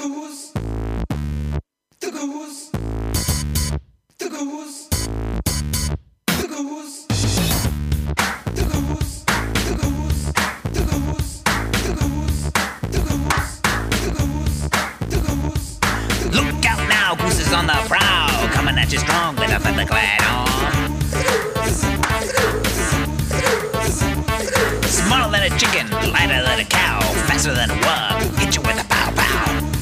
goose. The goose. The goose. The goose. The goose. The goose. The goose. The goose. The goose. The goose. The goose. Look out now, Goose is on the prowl, coming at you strong with a feather clad arm. Smaller than a chicken, lighter than a cow, faster than a worm, hit you with a pow pow.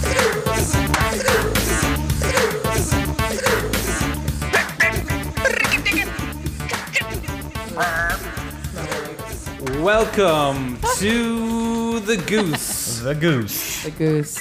Welcome to the Goose. The Goose. The Goose.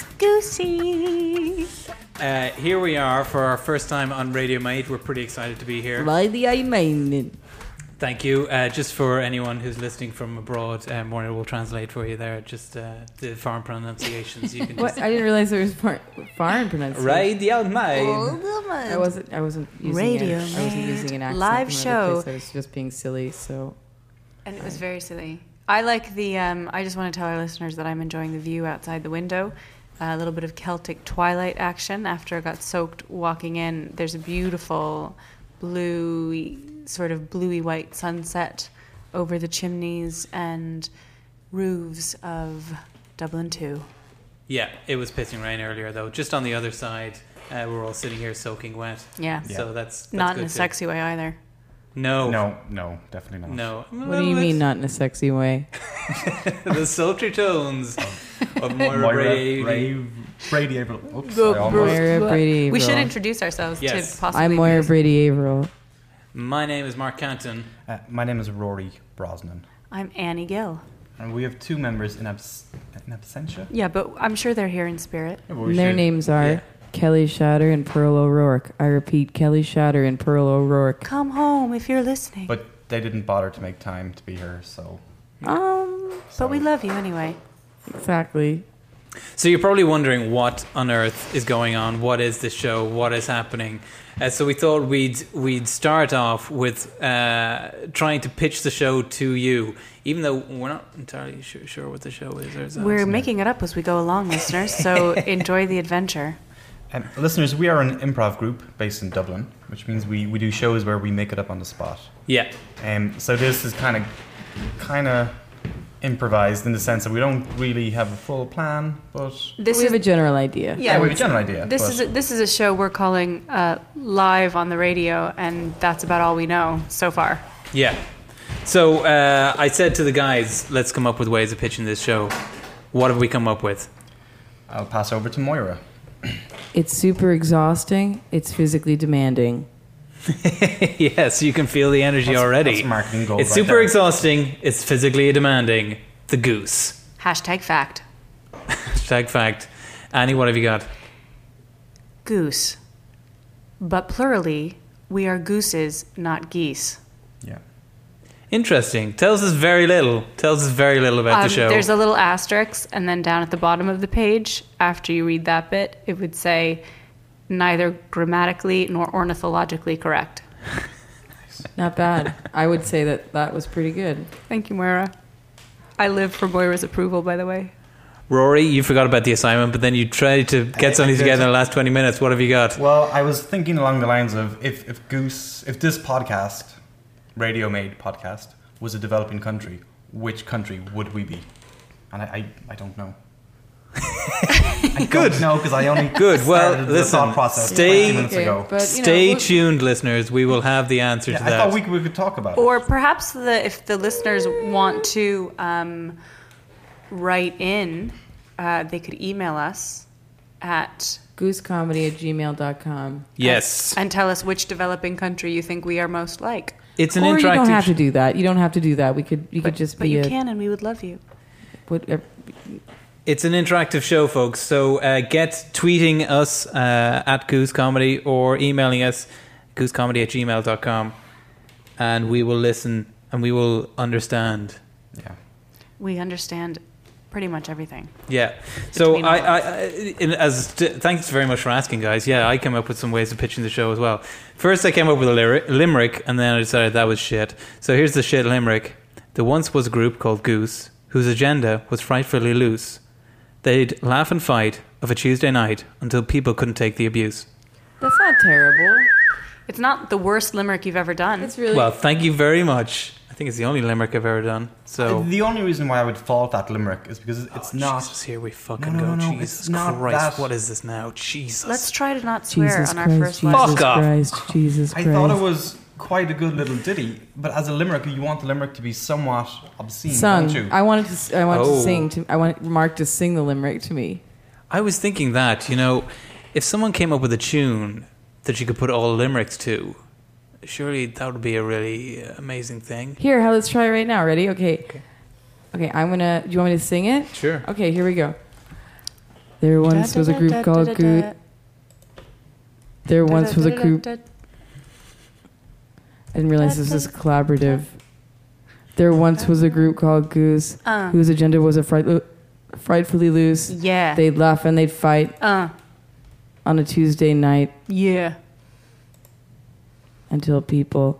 Goosey. Here we are for our first time on Radio Mate. We're pretty excited to be here. Lady I mean. Thank you. Just for anyone who's listening from abroad, Morna will translate for you there. Just the foreign pronunciations. You can What? just I didn't realize there was foreign pronunciation. Radio Mate. I wasn't using Radio I wasn't using an accent. live from another show. place. I was just being silly. So And it was very silly. I like the, I just want to tell our listeners that I'm enjoying the view outside the window. A little bit of Celtic twilight action after I got soaked walking in. There's a beautiful bluey, sort of bluey white sunset over the chimneys and roofs of Dublin 2. Yeah, it was pissing rain earlier though. Just on the other side, we're all sitting here soaking wet. Yeah. So that's Not good in a too. sexy way either. No. No, definitely not. No. what do you mean not in a sexy way? The sultry tones of Moira Moira Brady. Brady Averill. Oops, I almost. Moira Brady We should Averill. introduce ourselves Yes. to possibly... I'm Moira Brady Averill. My name is Mark Canton. My name is Rory Brosnan. I'm Annie Gill. And we have two members in absentia. Yeah, but I'm sure they're here in spirit. Yeah, but we And their should- names are yeah. Kelly Shatter and Pearl O'Rourke. I repeat, Kelly Shatter and Pearl O'Rourke. Come home if you're listening. But they didn't bother to make time to be here, so... But we love you anyway. Exactly. So you're probably wondering what on earth is going on. What is this show? What is happening? So we thought we'd start off with trying to pitch the show to you, even though we're not entirely sure what the show is. We're making it up as we go along, listeners, so enjoy the adventure. Listeners, we are an improv group based in Dublin, which means we do shows where we make it up on the spot. Yeah. So this is kind of improvised in the sense that we don't really have a full plan, but This we is have a general idea. yeah, we have a general idea. This is a show we're calling live on the radio, and that's about all we know so far. Yeah. So I said to the guys, let's come up with ways of pitching this show. What have we come up with? I'll pass over to Moira. It's super exhausting. It's physically demanding. Yes, you can feel the energy already. That's marketing gold It's right super there. exhausting. It's physically demanding. The Goose. Hashtag fact. Hashtag fact. Annie, what have you got? Goose. But plurally, we are gooses, not geese. Yeah. Interesting. Tells us very little. About the show. There's a little asterisk, and then down at the bottom of the page, after you read that bit, it would say, neither grammatically nor ornithologically correct. Not bad. I would say that was pretty good. Thank you, Moira. I live for Moira's approval, by the way. Rory, you forgot about the assignment, but then you tried to get something together in the last 20 minutes. What have you got? Well, I was thinking along the lines of if this podcast, Radio Made podcast, was a developing country, which country would we be? And I don't know. I don't know because I only Good. Well, started the listen, thought process stay- 20 minutes Okay, ago. but, Stay we'll- tuned, listeners. We will have the answer Yeah, to I that. thought we could talk about Or it. perhaps if the listeners want to write in, they could email us at goosecomedy@gmail.com. Yes. and tell us which developing country you think we are most like. It's an Or interactive you don't have sh- to do that. You don't have to do that. We could just But be you a can, and we would love you. whatever. It's an interactive show, folks. So get tweeting us at Goose Comedy or emailing us goosecomedy@gmail.com, and we will listen and we will understand. Yeah. We understand pretty much everything. Yeah. So Between thanks very much for asking, guys. Yeah, I came up with some ways of pitching the show as well. First, I came up with a limerick, and then I decided that was shit. So here's the shit limerick. There once was a group called Goose, whose agenda was frightfully loose. They'd laugh and fight, of a Tuesday night until people couldn't take the abuse. That's not terrible. It's not the worst limerick you've ever done. It's really Well, thank you very much. I think it's the only limerick I've ever done. So, The only reason why I would fault that limerick is because it's not. Jesus, here we fucking No, go. no, Jesus it's not Christ, that. what is this now? Jesus. Let's try to not swear Jesus on our Christ, first Jesus live. Fuck off. Christ, Jesus I Christ. thought it was quite a good little ditty, but as a limerick, you want the limerick to be somewhat obscene, Sung. don't you? I wanted to Oh. sing to. I want Mark to sing the limerick to me. I was thinking that, if someone came up with a tune that you could put all limericks to, surely that would be a really amazing thing. Here, let's try it right now. Ready? Okay. I'm gonna. Do you want me to sing it? Sure. Okay, here we go. There once was a group called Goose. There once was a group. I didn't realize this was collaborative. There once was a group called Goose, whose agenda was frightfully loose. Yeah. They'd laugh and they'd fight on a Tuesday night Yeah. until people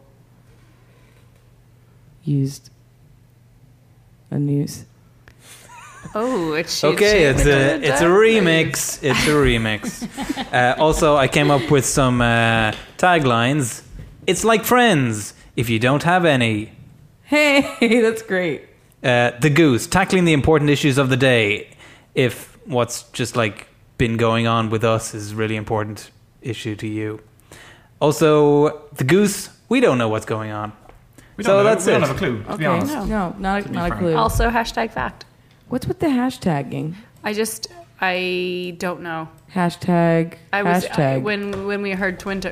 used a noose. Oh, it's Okay, it's a remix. It's a remix. Also, I came up with some taglines. It's like Friends, if you don't have any. Hey, that's great. The Goose, tackling the important issues of the day. If what's just like been going on with us is a really important issue to you. Also, The Goose, we don't know what's going on. We So don't know. that's we don't it. have a clue, to be Okay, honest. no, not To a, be not a frank. clue. Also, hashtag fact. What's with the hashtagging? I don't know. Hashtag. Hashtag. When we heard Twitter,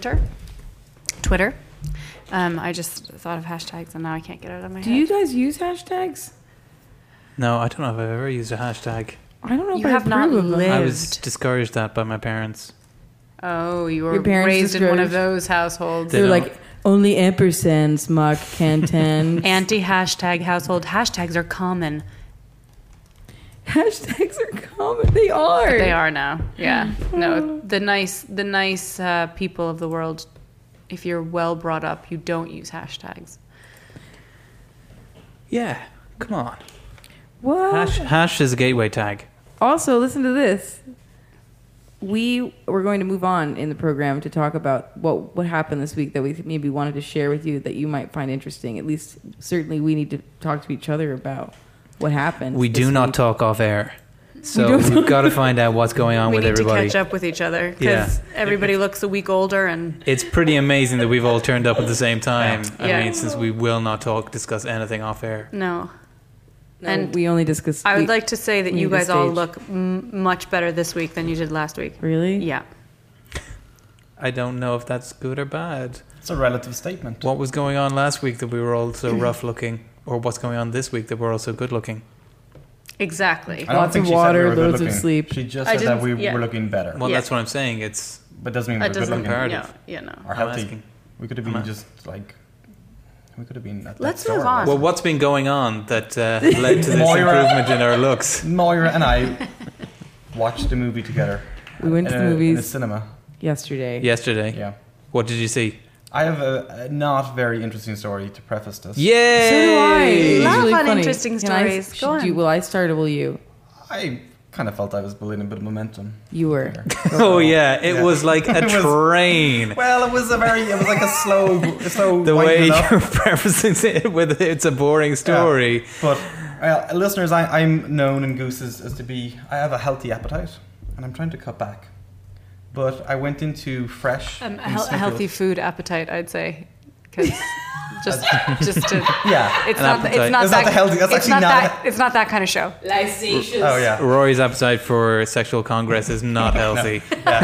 I just thought of hashtags and now I can't get it out of my Do head. you guys use hashtags? No, I don't know if I've ever used a hashtag. I don't know if You I have not approve of them. lived. I was discouraged that by my parents. Oh, you were Your parents raised in one of discouraged? those households. They They're don't- like only ampersands, Mark Cantan. Anti-hashtag household. Hashtags are common. Hashtags are common. They are. They are now. Yeah. No, the nice people of the world, if you're well brought up, you don't use hashtags. Yeah, come on. What? Hash is a gateway tag. Also, listen to this. We were going to move on in the program to talk about what happened this week that we maybe wanted to share with you that you might find interesting. At least, certainly, we need to talk to each other about what happened. We this do not week. talk off air. So don't we've got to find out what's going on We with need everybody. to catch up with each other Yeah. because everybody looks a week older and It's pretty amazing that we've all turned up at the same time. Yeah. I mean, since we will not discuss anything off air. no. No, And we only discussed. I would like to say that we you need the guys all stage. look much better this week than you did last week. Really? Yeah. I don't know if that's good or bad. It's a relative statement. What was going on last week that we were all so rough looking? Or what's going on this week that we're all so good looking? Exactly. I don't Lots think of she said water, we were good loads of looking. sleep. She just I said that we didn't- yeah. were looking better. Well, Yeah. that's what I'm saying. It's But doesn't mean we're That good doesn't. looking. Comparative. Yeah. No. Or I'm healthy. asking. We could have I'm been a- just like. We could have been at Let's that move store. on. well, what's been going on that led to this Moira. improvement in our looks? Moira and I watched the movie together. We went to the in a movies cinema. yesterday. Yesterday. Yeah. What did you see? I have a not very interesting story to preface this. Yay! So do I. It's Lot of really fun, funny. interesting Can I- stories. Go on. Will I start or will you? I kind of felt I was building a bit of momentum. You were. Oh yeah, it Yeah. was like a It was- train. Well, it was like a slow The way winding up. you're prefacing it with it's a boring story. But listeners, I'm known in Goose as to be. I have a healthy appetite, and I'm trying to cut back. But I went into Fresh. in A Smithfield. healthy food appetite, I'd say, because just to. Yeah. It's An not. appetite. It's not That's that. not the healthy- that's it's actually not not that. It's not that kind of show. Lysacious. Oh yeah. Rory's appetite for sexual congress is not healthy.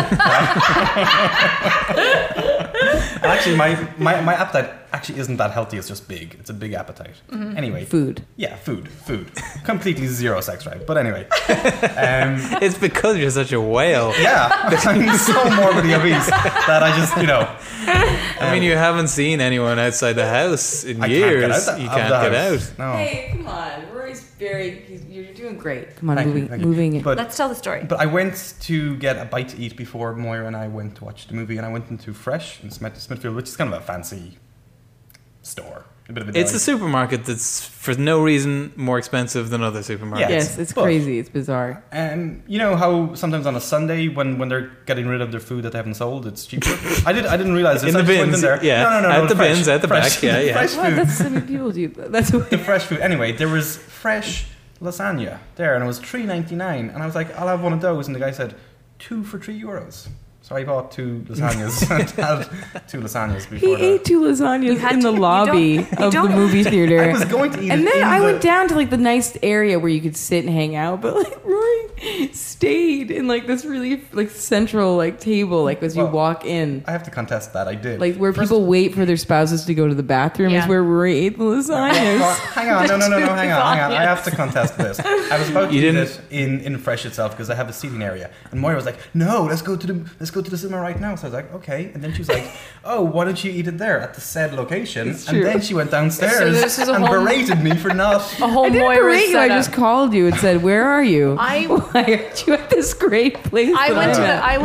And actually, my appetite actually isn't that healthy. It's just big. It's a big appetite. Anyway. Food. Yeah, food. Completely zero sex drive. But anyway. It's because you're such a whale. Yeah. I'm so morbidly obese that I just, I mean, you haven't seen anyone outside the house in I years. can't You get out can't of the get house. out. No. Hey, come on. Rory's you're doing great. Come on, Thank you, moving. thank you. Moving. But Let's tell the story. But I went to get a bite to eat before Moira and I went to watch the movie, and I went into Fresh in Smithfield, which is kind of a fancy store. a bit of a It's deli. a supermarket that's for no reason more expensive than other supermarkets. Yeah. Yes, it's But- crazy. It's bizarre. You know how sometimes on a Sunday when they're getting rid of their food that they haven't sold, it's cheaper. I didn't realize this. In the I just went bins, there. yeah. No, At the fresh, bins, at the fresh, back, yeah. fresh Well, food. that's I mean, people do. That's The what. fresh food. Anyway, there was fresh lasagna there, and it was $3.99, and I was like, I'll have one of those, and the guy said 2 for €3. So I bought 2 lasagnas and had 2 lasagnas He before ate that. 2 lasagnas had in the to- you lobby don't- of the don't- movie theater. I was going to eat And it then in I the- went down to like the nice area where you could sit and hang out, but like Rory stayed in like this really like central like table, like as you Well, walk in, I have to contest that. I did. like where First- people wait for their spouses to go to the bathroom is Yeah. where Rory ate the lasagnas. Well, hang on, no, hang on. I have to contest this. I was about to You eat didn't- it in Fresh itself because I have a seating area, and Moira was like, "No, let's go to the cinema right now." So I was like, "Okay," and then she was like, "Oh, why don't you eat it there at the said location?" It's And true. then she went downstairs So this is a and whole- berated me for not. A whole I didn't Moira berate you. I setup. just called you and said, "Where are you? I- Why aren't you at this great place?" I that went to I'm the. at?"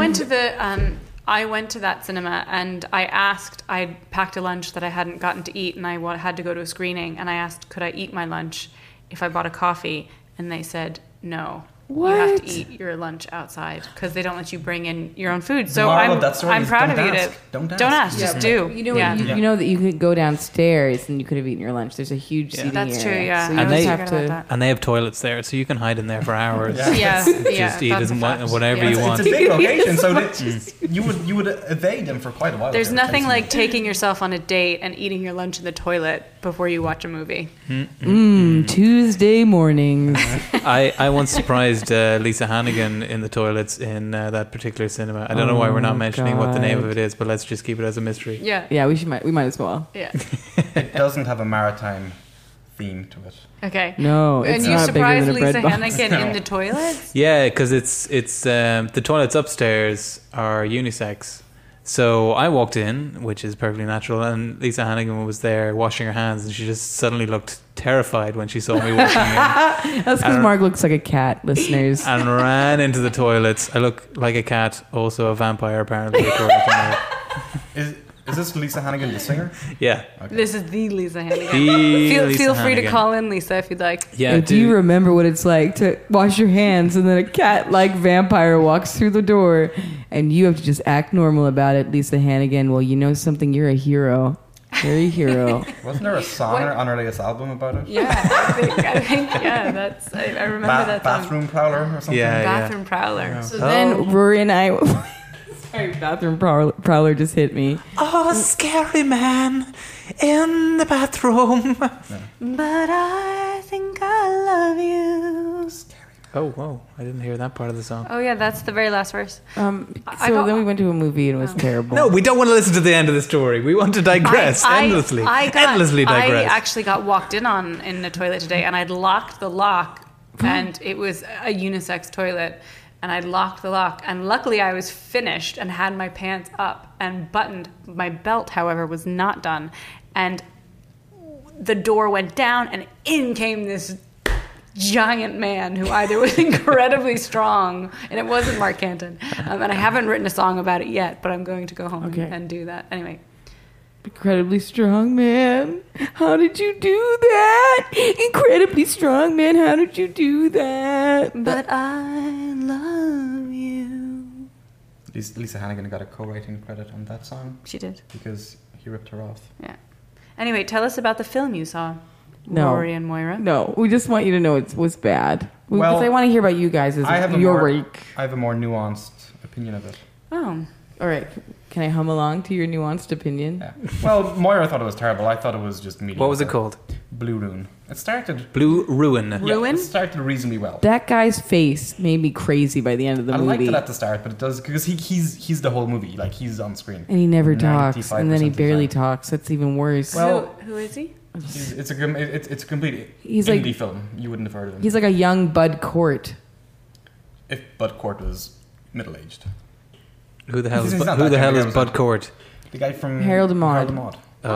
I went to that cinema and I asked. I packed a lunch that I hadn't gotten to eat, and I had to go to a screening. And I asked, could I eat my lunch if I bought a coffee? And they said no. You have What? to eat your lunch outside because they don't let you bring in your own food. So Moral of that story I'm is proud don't of you ask. to Don't ask. ask, Yeah, just but do. You know, yeah. you know that you could go downstairs and you could have eaten your lunch. There's a huge seating That's area. true, yeah. So you I And just they- have forgot about to. that. And they have toilets there, so you can hide in there for hours. Yeah. Yeah, Just eat that's as a fact. whatever Yeah. you It's want. a big location, so that you would evade them for quite a while. There's there, nothing chasing like taking yourself on a date and eating your lunch in the toilet before you watch a movie. Tuesday mornings. I once surprised Lisa Hannigan in the toilets in that particular cinema. I don't know why we're not Oh, mentioning what the name God. of it is, but let's just keep it as a mystery. Yeah. Yeah, we might as well. Yeah. It doesn't have a maritime theme to it. Okay. No, it's And you not bigger surprised than a bread Lisa box. Hannigan in the toilets? Yeah, because it's the toilets upstairs are unisex. So I walked in, which is perfectly natural, and Lisa Hannigan was there washing her hands, and she just suddenly looked terrified when she saw me walking in That's because Mark looks like a cat, listeners. and ran into the toilets. I look like a cat, also a vampire, apparently, according to me. Is this Lisa Hannigan, the singer? Yeah. This is the Lisa Hannigan. The Feel Lisa free to Hannigan. call in, Lisa, if you'd like. Yeah, Do you remember what it's like to wash your hands and then a cat-like vampire walks through the door and you have to just act normal about it, Lisa Hannigan? Well, you know something? You're a hero. You're a hero. Wasn't there a song on her latest album about it? Yeah, I think yeah, that's, I remember that song. Bathroom Prowler or something? Yeah. Bathroom Prowler. So then Rory and I... Sorry, bathroom prowler just hit me. Oh, scary man in the bathroom. But I think I love you. Oh, whoa. I didn't hear that part of the song. Oh, yeah, that's the very last verse. So I got- then we went to a movie and it was terrible. No, we don't want to listen to the end of the story. We want to digress endlessly. Endlessly digress. I actually got walked in on in the toilet today, and I'd locked the lock, and it was a unisex toilet, and I'd locked the lock, and luckily I was finished and had my pants up and buttoned. My belt, however, was not done, and the door went down, and in came this giant man who either was incredibly strong, and it wasn't Mark Canton, and I haven't written a song about it yet, but I'm going to go home Okay. and do that anyway. Incredibly strong man. How did you do that? Incredibly strong man. How did you do that? But I love you. Lisa Hannigan got a co-writing credit on that song She did. because he ripped her off. Yeah. Anyway, tell us about the film you saw. No. Rory and Moira. No, we just want you to know it was bad. Well, Because I want to hear about you guys as I have a your more, week. I have a more nuanced opinion of it. Oh. All right. Can I hum along to your nuanced opinion? Yeah. Well, Moira thought it was terrible. I thought it was just mediocre. What was it called? Blue Ruin. It started. Blue Ruin. Yeah, Ruin? it started reasonably well. That guy's face made me crazy by the end of the I liked movie. it at the start, but it does because he's the whole movie. Like he's on screen. And he never talks. And then he 95% of the barely time. talks. That's even worse. Well- Who is he? It's a complete He's indie like- film. You wouldn't have heard of him. He's like a young Bud Cort. If Bud Cort was middle aged. Who the hell He's is, not who that the hell young, is he was Bud like- Cort? The guy from Harold and Maude. Harold and Maude.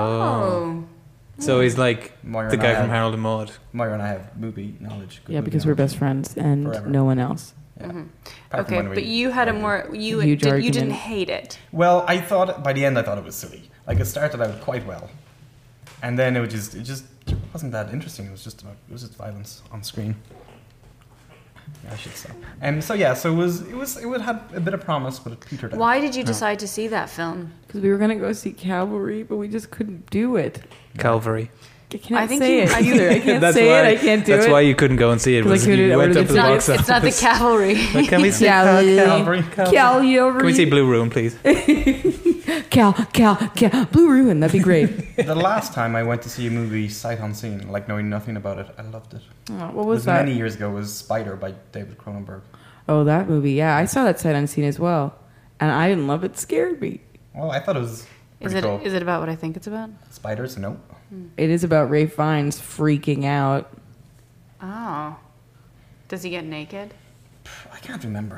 Oh. So he's like Moira the and guy I from have- Harold and Maude. Moira and I have movie knowledge. good Yeah, movie because we're knowledge. best friends and Forever. no one else. Yeah. Apart from Okay, when we but you had a more you Huge did, you argument. didn't hate it. Well, I thought by the end I thought it was silly. Like it started out quite well, And then it just wasn't that interesting. It was just violence on screen. Yeah, I should stop. So it would have a bit of promise, but it petered out. Why did you decide to see that film? Because we were gonna go see Cavalry, but we just couldn't do it. Calvary. I can't I think say you- it I- either. I can't That's say why, it. I can't do that's it. why you couldn't go and see it. 'Cause I Was couldn't- you I went would've up to just the not- box It's not the office. cavalry. Like, can we see Calvary. Calvary. Calvary. Can we see Blue Room, please? Cal. Blue Ruin. That'd be great. The last time I went to see a movie sight unseen, like knowing nothing about it, I loved it. Oh, what It was was that? many years ago. It was Spider by David Cronenberg. Oh, that movie. Yeah, I saw that sight unseen as well, and I didn't love it. It scared me. Well, I thought it was Is pretty it cool. is it about what I think it's about? Spiders? No. It is about Ray Fiennes freaking out. Oh. Does he get naked? I can't remember.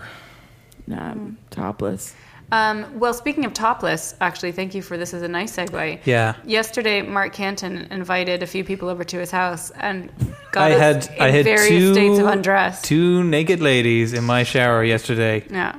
Topless. Well, speaking of topless, actually, thank you for this. Is a nice segue. Yeah. Yesterday, Mark Canton invited a few people over to his house and got I us had in various states of undress. two naked ladies in my shower yesterday. Yeah.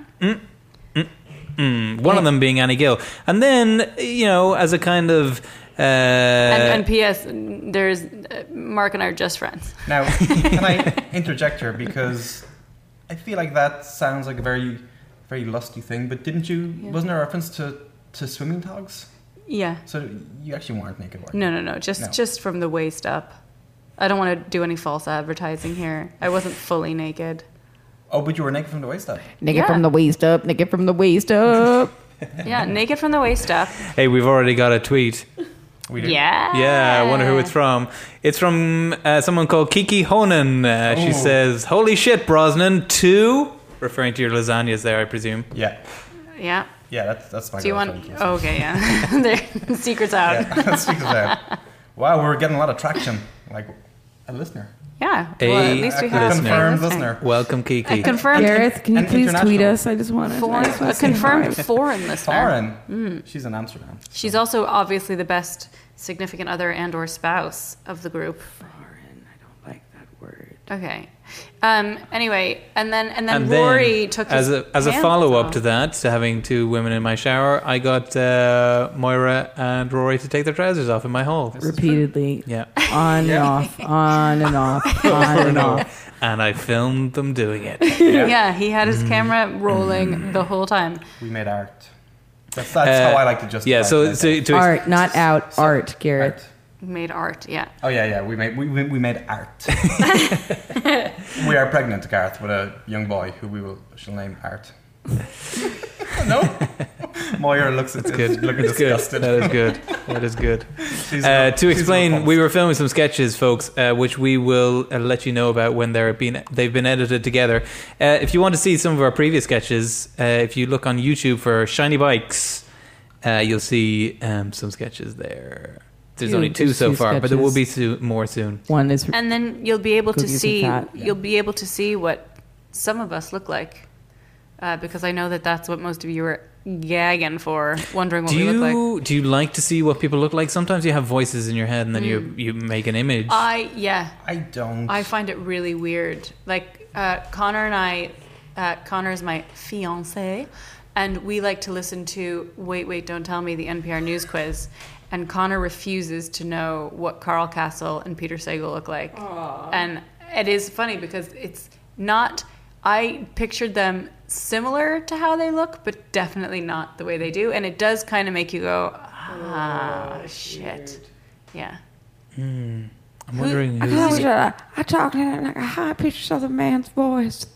One of them being Annie Gill, and then as a kind of And P.S. There's Mark and I are just friends. Now, can I interject here because I feel like that sounds like a very, very lusty thing. But didn't you? Yeah. Wasn't there a reference to swimming togs? Yeah. So you actually weren't naked, were you? No. Just from the waist up. I don't want to do any false advertising here. I wasn't fully naked. Oh, but you were naked from the waist up. Naked Yeah. from the waist up. Naked from the waist up. Yeah, naked from the waist up. Hey, we've already got a tweet. We did. Yeah. Yeah, I wonder who it's from. It's from someone called Kiki Honan. She Oh. says, "Holy shit, Brosnan 2," referring to your lasagnas there, I presume. Yeah. Yeah. Yeah, that's my Do you girlfriend. want? Oh, okay, yeah. There, secret's out. Yeah, that's because wow, we're getting a lot of traction. Like a listener. Yeah. A Well, at least we have confirmed a listener. Welcome, Kiki. A confirmed Gareth, can you and please tweet international. us? I just want to. a confirmed foreign listener. Foreign. She's in Amsterdam. She's also obviously the best significant other and/or spouse of the group. Foreign. I don't like that word. Okay. Anyway, and then Rory took his as a pants follow up off. to that, to having two women in my shower, I got Moira and Rory to take their trousers off in my hall. Repeatedly. Yeah, On and off. On and off. On and off. and I filmed them doing it. Yeah, he had his camera rolling the whole time. We made art. That's how I like to justify. Yeah, so it. to Art, not out. Art, Gareth. Art. Made art, yeah. Oh yeah. We made art. We are pregnant, Gareth, with a young boy who shall name Art. No, Moira looks at good. looking It's good. disgusted. That is good. That is good. She's To explain, repulsed. we were filming some sketches, folks, which we will let you know about when they've been edited together. If you want to see some of our previous sketches, if you look on YouTube for Shiny Bikes, you'll see some sketches there. There's Yeah, only two there's so two far, but there will be sketches. more soon. One is. And then you'll be able to Cookies and see fat. you'll be able to see what some of us look like. Because I know that that's what most of you are gagging for, wondering what we look like. Do you like to see what people look like? Sometimes you have voices in your head and then you make an image. I don't. I find it really weird. Like Connor and I, Connor is my fiance, and we like to listen to Wait, Don't Tell Me, the NPR News Quiz. And Connor refuses to know what Carl Castle and Peter Sagal look like. Aww. And it is funny because it's not. I pictured them similar to how they look, but definitely not the way they do. And it does kind of make you go, shit. Yeah. I'm wondering I who's... talk like a high pitched Southern man's voice.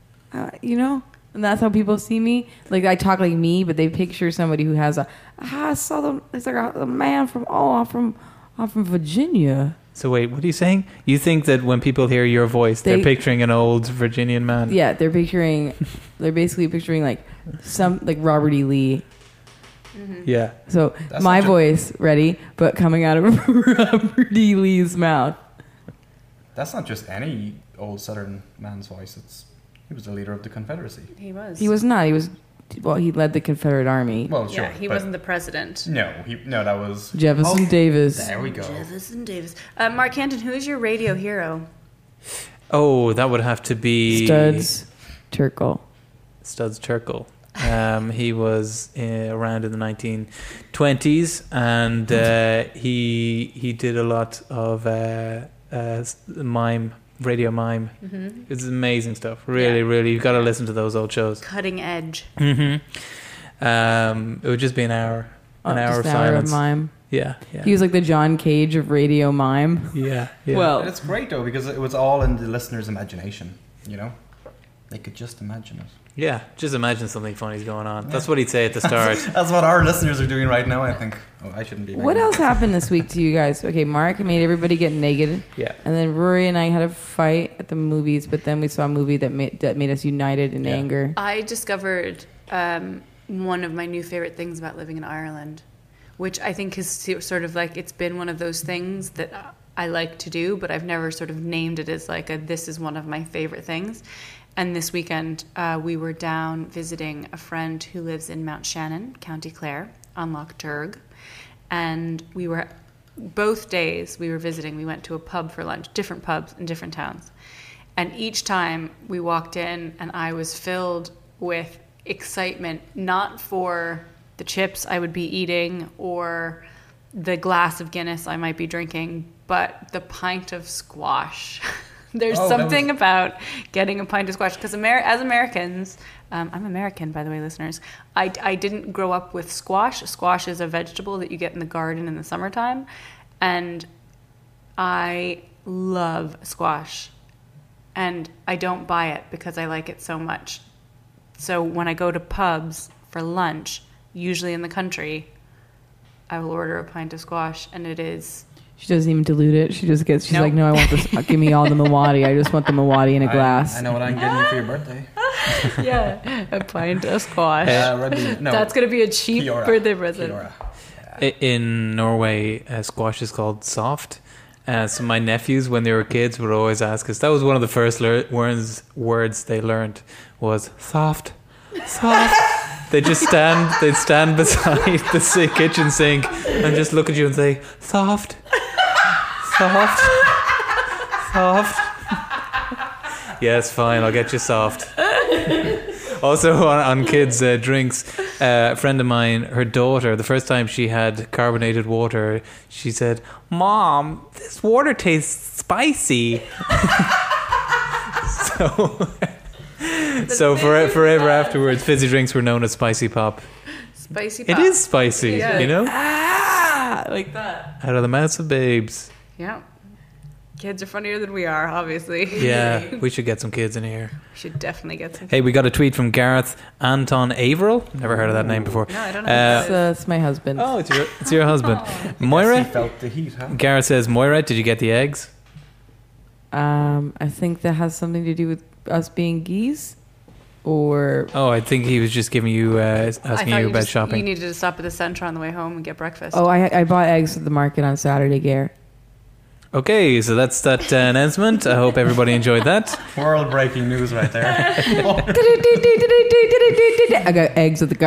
And that's how people see me. Like I talk like me, but they picture somebody who has a high Southern. It's like a man from I'm from Virginia. So wait, what are you saying? You think that when people hear your voice, they're They- picturing an old Virginian man? Yeah, they're basically picturing like Robert E. Lee. Yeah. So That's my not true. voice, ready, but coming out of Robert E. Lee's mouth. That's not just any old Southern man's voice. He was the leader of the Confederacy. He was. He was not. He led the Confederate Army. Well, sure. Yeah, he but wasn't the president. No, that was Jefferson Davis. There we go. Jefferson Davis. Mark Canton, who is your radio hero? Oh, that would have to be... Studs Terkel. Studs Terkel. He was around in the 1920s, and he did a lot of mime, radio mime. It's amazing stuff. Really, really, you've got to listen to those old shows. Cutting edge. It would just be an hour of Just an hour of silence. mime. Yeah. He was like the John Cage of radio mime. Yeah. Well, It's great though because it was all in the listener's imagination. You know, they could just imagine it. yeah. Just imagine something funny's going on. That's what he'd say at the start. That's what our listeners are doing right now. I think. Oh, I shouldn't be. what else happened this week to you guys? Okay, Mark made everybody get naked. Yeah. And then Rory and I had a fight at the movies, but then we saw a movie that made us united in Yeah. anger. I discovered one of my new favorite things about living in Ireland, which I think is sort of like, it's been one of those things that I like to do, but I've never sort of named it as like this is one of my favorite things. And this weekend, we were down visiting a friend who lives in Mount Shannon, County Clare, on Loch Turg. And we were, both days we were visiting, we went to a pub for lunch, different pubs in different towns. And each time we walked in and I was filled with excitement, not for the chips I would be eating or the glass of Guinness I might be drinking, but the pint of squash. There's something about getting a pint of squash because as Americans, I'm American, by the way, listeners. I didn't grow up with squash. Squash is a vegetable that you get in the garden in the summertime, and I love squash, and I don't buy it because I like it so much. So when I go to pubs for lunch, usually in the country, I will order a pint of squash, and it is. She doesn't even dilute it. She just gets. She's Nope. like, no, I want this. Give me all the Mawadi. I just want the Mawadi in a glass. I know what I'm getting you for your birthday. Yeah, a pint of squash. No, That's going to be a cheap Kiora. birthday present. Kiora. In Norway, squash is called soft. So my nephews, when they were kids, would always ask us. That was one of the first words they learned was soft, soft. They'd stand beside the kitchen sink and just look at you and say, soft, soft, soft. Yes, fine, I'll get you soft. Also on kids' drinks, a friend of mine, her daughter, the first time she had carbonated water, she said, "Mom, this water tastes spicy." So forever afterwards, fizzy drinks were known as spicy pop. Spicy It pop. is spicy, Yeah. you know? Like that. Out of the mouths of babes. Yeah. Kids are funnier than we are, obviously. Yeah, we should get some kids in here. We should definitely get some. Hey, we got a tweet from Gareth Anton Averill. Never heard of that name before. No, I don't know. It's my husband. Oh, it's your husband. He Moira? felt the heat, huh? Gareth says, Moira, did you get the eggs? I think that has something to do with us being geese, or Oh, I think he was just giving you, asking you about shopping. You needed to stop at the centre on the way home and get breakfast. I bought eggs at the market on Saturday, Gare. Okay, so that's that announcement. I hope everybody enjoyed that. World breaking news right there. I got eggs at the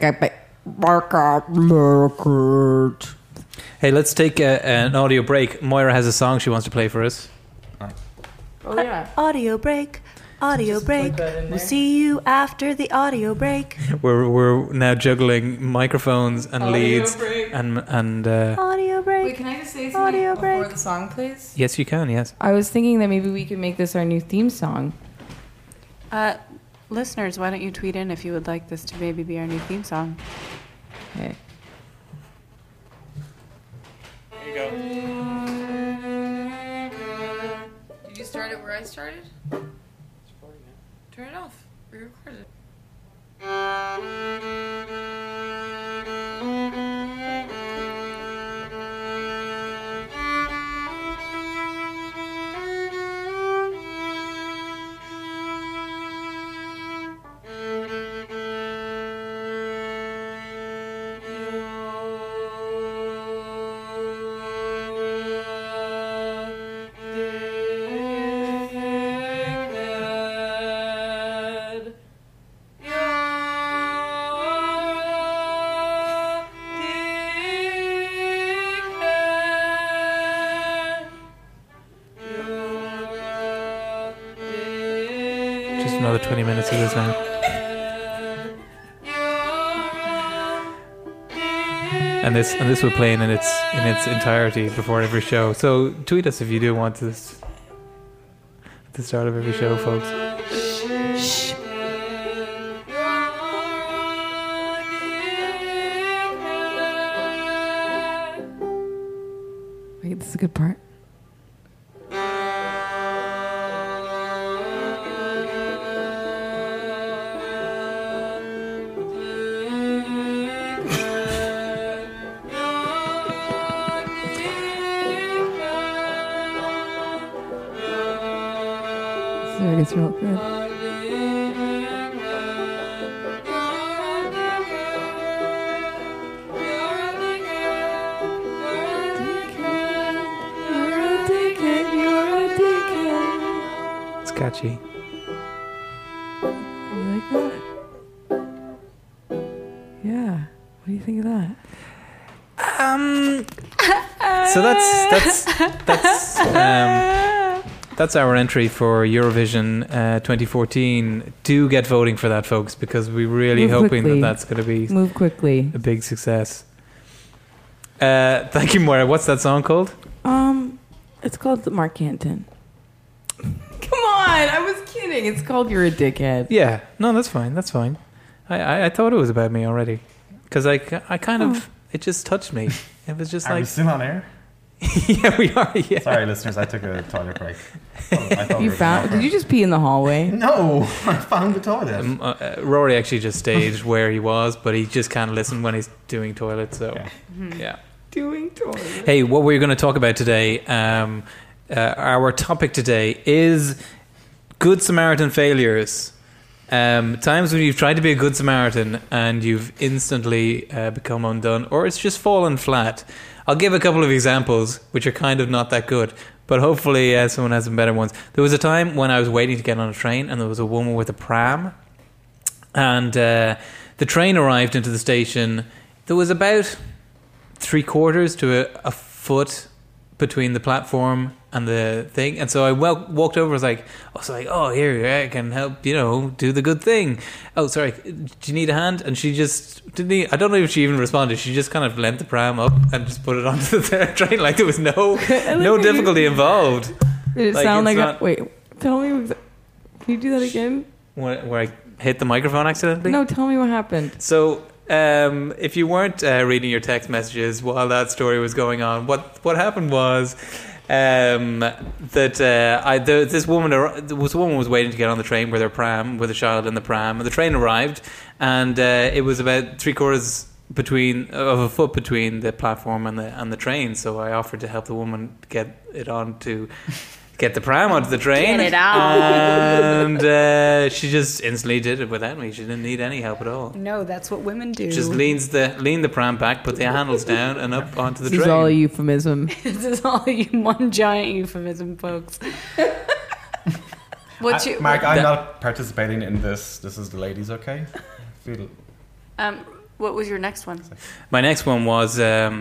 market. Hey, let's take an audio break. Moira has a song she wants to play for us. Oh yeah. Audio break. Audio break. We'll see you after the audio break. We're now juggling microphones and Audio leads break. and Audio break. Wait, can I just say Audio something before break. the song, please? yes, you can. Yes. I was thinking that maybe we could make this our new theme song. Listeners, why don't you tweet in if you would like this to maybe be our new theme song? Okay. Did you start it where I started? Turn it off. We recorded it. Just another 20 minutes of this now. and this will play in its entirety before every show. So tweet us if you do want this at the start of every show, folks. Wait, this is a good part. Sorry, it's real good. It's catchy. You like that? Yeah. What do you think of that? So that's our entry for Eurovision 2014. Do get voting for that, folks, because we're really Move hoping quickly. that's going to be Move quickly. a big success. Thank you, Moira. What's that song called? It's called Mark Canton. Come on, I was kidding. It's called You're a Dickhead. Yeah, no, that's fine. That's fine. I thought it was about me already, because I kind of it just touched me. It was just Are we like, still on air? yeah, we are. Yeah. Sorry, listeners, I took a toilet break. I thought we You were found? going Did you just pee in the hallway? No, I found the toilet. Rory actually just stayed where he was, but he just can't listen when he's doing toilet. So, yeah. Doing toilet. Hey, what we're going to talk about today, our topic today is Good Samaritan failures. Times when you've tried to be a good Samaritan and you've instantly become undone, or it's just fallen flat. I'll give a couple of examples which are kind of not that good, but hopefully someone has some better ones. There was a time when I was waiting to get on a train and there was a woman with a pram, and the train arrived into the station. There was about 3/4 to a foot between the platform and the thing, and so I walked over. I was like, oh, here, I can help, do the good thing. Oh, sorry, do you need a hand? And she just didn't. I don't know if she even responded. She just kind of leant the pram up and just put it onto the train, like there was no difficulty involved. Did it Like, sound it's like not- Wait, tell me. Can you do that again? Where I hit the microphone accidentally. No, tell me what happened. So, if you weren't reading your text messages while that story was going on, what happened was that this woman was waiting to get on the train with her pram, with a child in the pram, and the train arrived, and it was about 3/4 of a foot between the platform and the train. So I offered to help the woman get the pram onto the train. Get it on. And she just instantly did it without me. She didn't need any help at all. No, that's what women do. Just lean the pram back, put the handles down, and up onto the This is train. all a euphemism. This is all one giant euphemism, folks. Mark, I'm not participating in this. This is the ladies, okay? What was your next one? My next one was I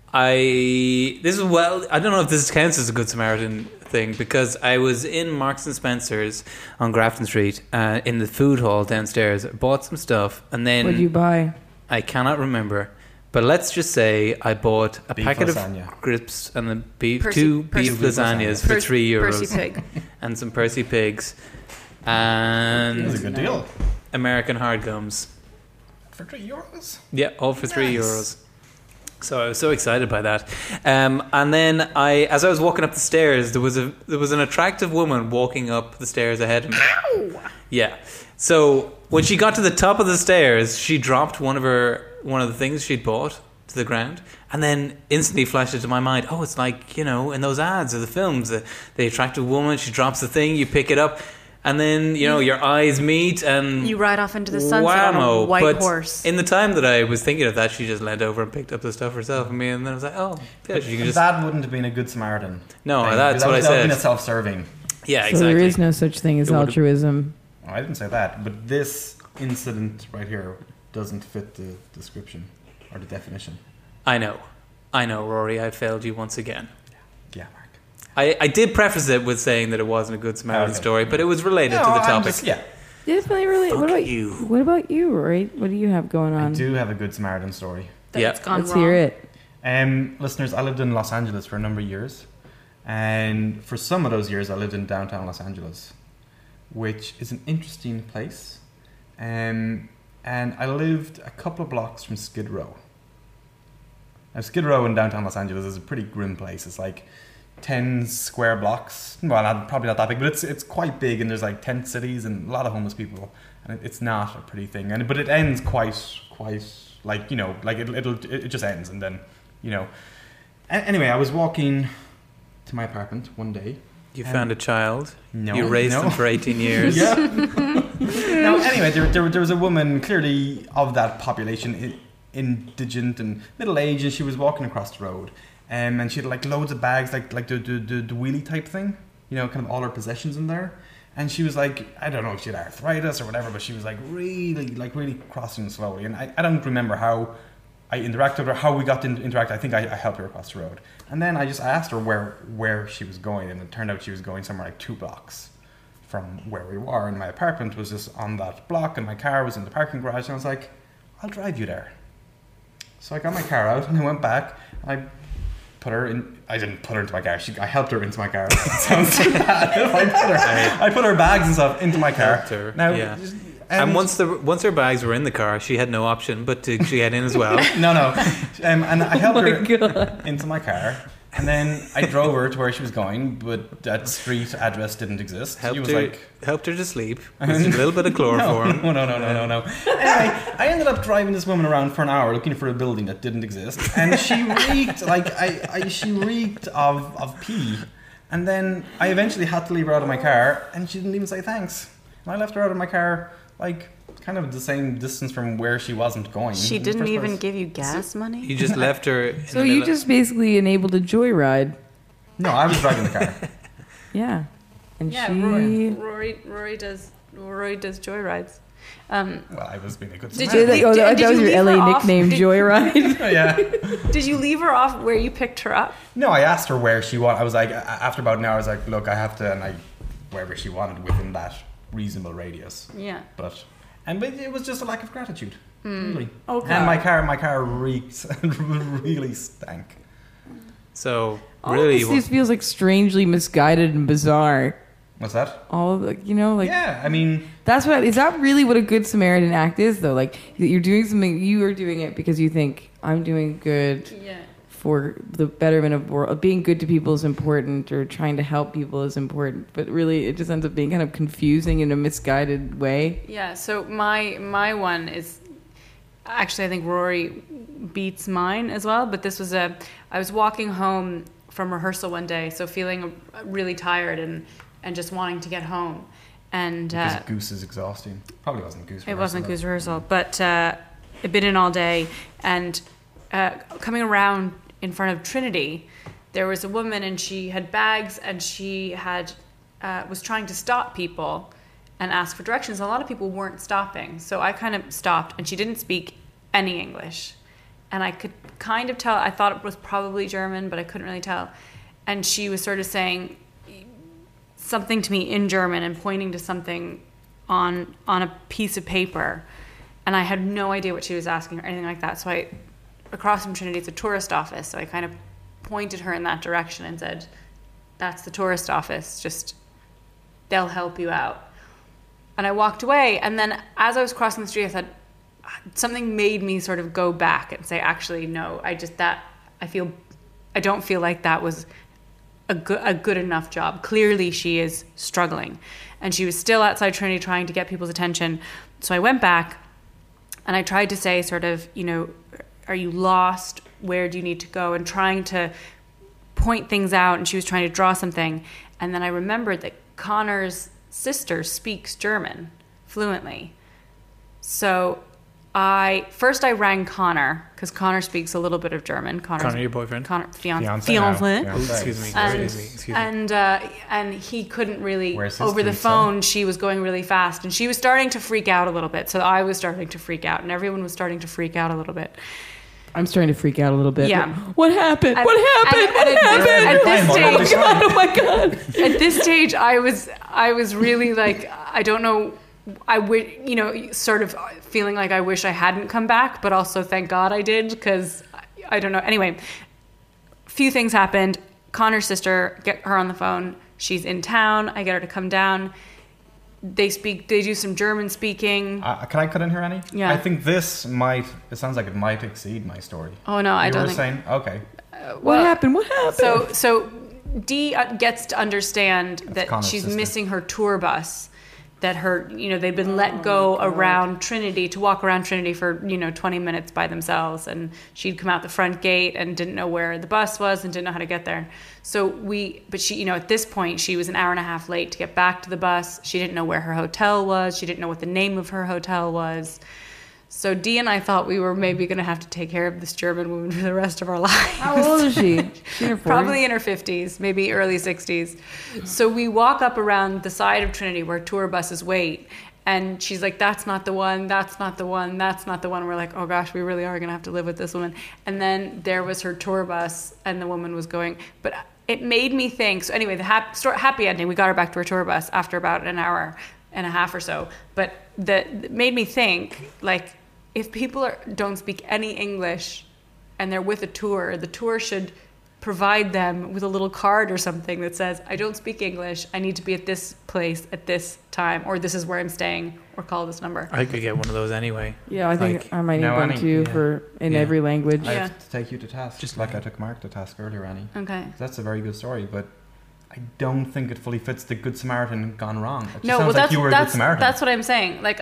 don't know if this counts as a Good Samaritan thing, because I was in Marks and Spencer's on Grafton Street in the food hall downstairs. I bought some stuff, and then What did you buy? I cannot remember, but let's just say I bought a Beef packet lasagna. of crisps and Percy two beef lasagnas for €3 Percy Pig. and some Percy Pigs It was a and good deal. American hard gums. For €3? Yeah, all for Nice. €3. So I was so excited by that, and then as I was walking up the stairs, there was an attractive woman walking up the stairs ahead of me. Yeah. So when she got to the top of the stairs, she dropped one of the things she'd bought to the ground, and then instantly flashed into my mind, oh, it's like, in those ads or the films, the attractive woman, she drops the thing, you pick it up, and then your eyes meet, and You ride off into the sunset on a white but horse. in the time that I was thinking of that, she just leant over and picked up the stuff herself. And then I was like, oh, yeah, she can just. That wouldn't have been a good Samaritan. No, thing, that's because what I that would have said. been a self-serving. Yeah, So exactly. there is no such thing as It would've- altruism. I didn't say that, but this incident right here doesn't fit the description or the definition. I know, Rory. I failed you once again. Yeah, Mark. I did preface it with saying that it wasn't a good Samaritan Okay. story, but it was related to the topic. Yeah, It's really. What Fuck about you. What about you, Rory? What do you have going I on? do have a good Samaritan story. that Yeah. it's gone Let's wrong? hear it. Listeners, I lived in Los Angeles for a number of years. And for some of those years, I lived in downtown Los Angeles, which is an interesting place. And I lived a couple of blocks from Skid Row. Now, Skid Row in downtown Los Angeles is a pretty grim place. It's like 10 square blocks. Well, probably not that big, but it's quite big, and there's like tent cities and a lot of homeless people. And it's not a pretty thing. But it ends quite like, you know, like it just ends, and then, you know. Anyway, I was walking to my apartment one day. You found a child. No, You raised no. them for 18 years. Yeah. Now, anyway, there was a woman clearly of that population, indigent and middle aged, and she was walking across the road, and she had like loads of bags, like the wheelie type thing, you know, kind of all her possessions in there. And she was like, I don't know if she had arthritis or whatever, but she was like really crossing slowly. And I don't remember how I interacted with her, how we got to interact. I think I helped her across the road. And then I asked her where she was going, and it turned out she was going somewhere like 2 blocks from where we were. And my apartment was just on that block, and my car was in the parking garage. And I was like, I'll drive you there. So I got my car out, and I went back, and I put her in. I didn't put her into my car. I helped her into my car. It sounds bad. I put her bags and stuff into my car. Helped her, Now, yeah. And once her bags were in the car, she had no option but to get in as well. no, and I helped her God. into my car, and then I drove her to where she was going, but that street address didn't exist. She was like, helped her to sleep with a little bit of chloroform. No. Anyway, I ended up driving this woman around for an hour looking for a building that didn't exist, and she reeked she reeked of pee. And then I eventually had to leave her out of my car, and she didn't even say thanks. And I left her out of my car, like kind of the same distance from where she wasn't going. She in the didn't first even place. give you gas money? You just left her. In So the you middle- just basically enabled a joyride. No, I was driving the car. Yeah. And Yeah, she... Rory does joyrides. Well, I was being a good Did Samaritan. you- that did was you your leave her LA off? nickname, Joyride. Yeah. Did you leave her off where you picked her up? No, I asked her where she wanted. I was like, after about an hour, I was like, look, I have to, and I, wherever she wanted within that reasonable radius. Yeah. But it was just a lack of gratitude, really. Okay. And my car reeked and really stank. So All really, of this feels like strangely misguided and bizarre. What's that? All of the, you know, like Yeah, I mean, that's what is that really what a good Samaritan act is though? Like you're doing something, you are doing it because you think I'm doing good Yeah. for the betterment of the world. Being good to people is important, or trying to help people is important. But really, it just ends up being kind of confusing in a misguided way. Yeah, so my one is actually I think Rory beats mine as well, but this was I was walking home from rehearsal one day, so feeling really tired and just wanting to get home. And because Goose is exhausting. Probably wasn't Goose. it wasn't rehearsal, Goose rehearsal, but I'd been in all day, and coming around in front of Trinity, there was a woman, and she had bags, and she had was trying to stop people and ask for directions. A lot of people weren't stopping, so I kind of stopped, and she didn't speak any English, and I could kind of tell. I thought it was probably German, but I couldn't really tell. And she was sort of saying something to me in German and pointing to something on a piece of paper, and I had no idea what she was asking or anything like that. So I, across from Trinity, it's a tourist office, so I kind of pointed her in that direction and said, that's the tourist office, just they'll help you out. And I walked away, and then as I was crossing the street, I thought something made me sort of go back and say, actually no, I don't feel like that was a good enough job. Clearly she is struggling, and she was still outside Trinity trying to get people's attention. So I went back and I tried to say sort of, you know, are you lost? Where do you need to go? And trying to point things out, and she was trying to draw something. And then I remembered that Connor's sister speaks German fluently. So I rang Connor, because Connor speaks a little bit of German. Connor, your boyfriend? Connor, Fiance. fiance. Oh, excuse me. Excuse me. And he couldn't really, Where's his over the pizza? phone, she was going really fast, and she was starting to freak out a little bit. So I was starting to freak out, and everyone was starting to freak out a little bit. I'm starting to freak out a little bit. Yeah. What happened? And- What happened? and- What and happened? at this Oh my stage- god! Oh my god! At this stage, I was really like, I don't know sort of feeling like I wish I hadn't come back, but also thank God I did, because I don't know. Anyway, few things happened. Connor's sister, get her on the phone. She's in town. I get her to come down. They do some German speaking. Can I cut in here, Annie? Yeah. I think it sounds like it might exceed my story. Oh, no, I don't think. You were saying, okay. What happened? What happened? So Dee gets to understand that Connor's she's sister. missing her tour bus. That they've been let go around Trinity to walk around Trinity for 20 minutes by themselves, and she'd come out the front gate and didn't know where the bus was and didn't know how to get there. But she, at this point she was an hour and a half late to get back to the bus. She didn't know where her hotel was. She didn't know what the name of her hotel was. So Dee and I thought we were maybe going to have to take care of this German woman for the rest of our lives. How old is she? She in her 40s? Probably in her 50s, maybe early 60s. So we walk up around the side of Trinity where tour buses wait, and she's like, that's not the one, that's not the one, that's not the one. We're like, oh gosh, we really are going to have to live with this woman. And then there was her tour bus, and the woman was going, but it made me think. So anyway, the happy ending, we got her back to her tour bus after about an hour and a half or so. But it made me think, like, if people don't speak any English and they're with a tour, the tour should provide them with a little card or something that says, I don't speak English, I need to be at this place at this time, or this is where I'm staying, or call this number. I could get one of those anyway. Yeah, I think Like, I might need now, one Annie, too yeah. in Yeah. every language. I Yeah. have to take you to task, just like I took Mark to task earlier, Annie. Okay. That's a very good story, but I don't think it fully fits the Good Samaritan gone wrong. It just No, sounds well, like you were a Good Samaritan. that's what I'm saying. Like,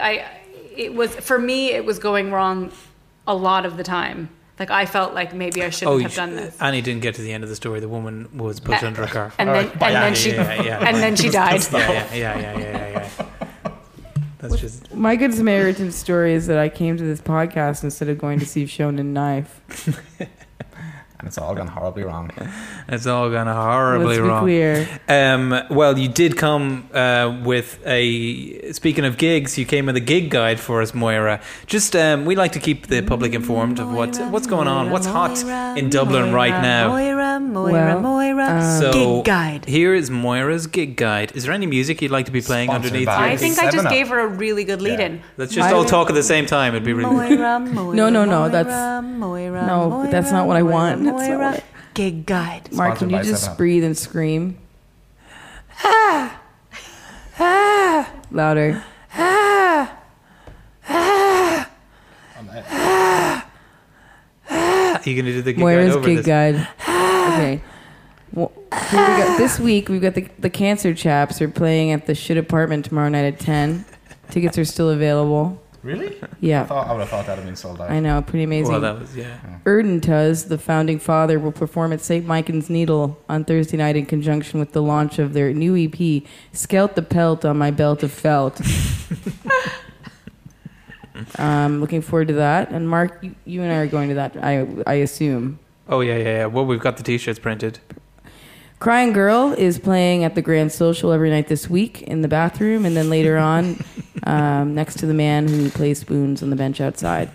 for me, it was going wrong a lot of the time. Like, I felt like maybe I shouldn't have done this. Annie didn't get to the end of the story. The woman was pushed under a car. And then she died. Yeah. That's just My Good Samaritan story is that I came to this podcast instead of going to see Shonen Knife. And it's all gone horribly wrong. it's all gone horribly Let's be wrong. clear. Well, you did come with speaking of gigs, you came with a gig guide for us, Moira. Just we like to keep the public informed of what's going on, what's hot in Dublin right now. Well, So Gig guide. here is Moira's gig guide. Is there any music you'd like to be playing Sponsored underneath? by- I think I just 7-Up. gave her a really good lead-in. Let's just all talk at the same time. It'd be really. No, but that's not what I want. That's not what I- Gig guide. Mark, can Sponsored you by just 7-Up. breathe and scream? Louder. Are you going to do the gig Moira's guide over gig this? guide. Okay. Well, here we go. This week we've got the Cancer Chaps are playing at the Shit Apartment tomorrow night at 10. Tickets are still available. Really? Yeah, I would have thought that had been sold out. I know, pretty amazing. Well, that was Erdentuz, the founding father, will perform at St. Michan's Needle on Thursday night in conjunction with the launch of their new EP, Skelt the Pelt on My Belt of Felt. Looking forward to that. And Mark, you and I are going to that, I assume. Oh yeah. Well, we've got the T-shirts printed. Crying Girl is playing at the Grand Social every night this week in the bathroom, and then later on, next to the man who plays spoons on the bench outside.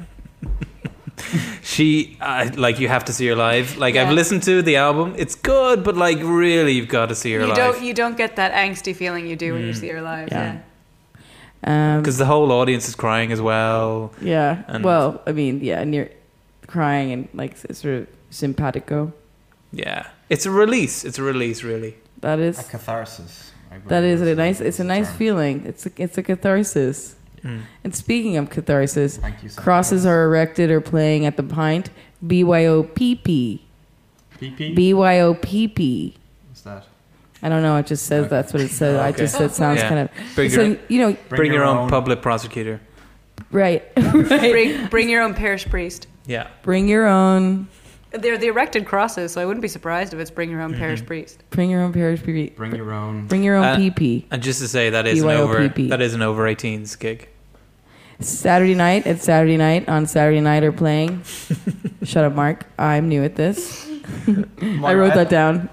She like you have to see her live. Like I've listened to the album, it's good, but like really, you've got to see her live. You don't get that angsty feeling you do when you see her live. Yeah. Yeah. Because the whole audience is crying as well. Yeah. And- Well, I mean, yeah, near crying and like sort of simpatico. Yeah, it's a release. It's a release, really. That A is catharsis. that is a nice. It's a nice feeling. It's a catharsis. And speaking of catharsis, Thank you so crosses much. are erected or playing at the Pint. BYOPP. PP? BYOPP. What's that? I don't know. It just says that's what it says. I Okay. just said sounds Yeah. kind of. Bring So, your- you know, Bring your own public prosecutor. right, right. Bring your own parish priest. Yeah. Bring your own. They're the erected crosses, so I wouldn't be surprised if it's bring your own parish priest. Bring your own parish PP. Bring your own. Bring your own PP. And just to say that is an over BYOPP. that is an over 18s gig. Saturday night on Saturday night are playing. Shut up, Mark. I'm new at this. I wrote that down.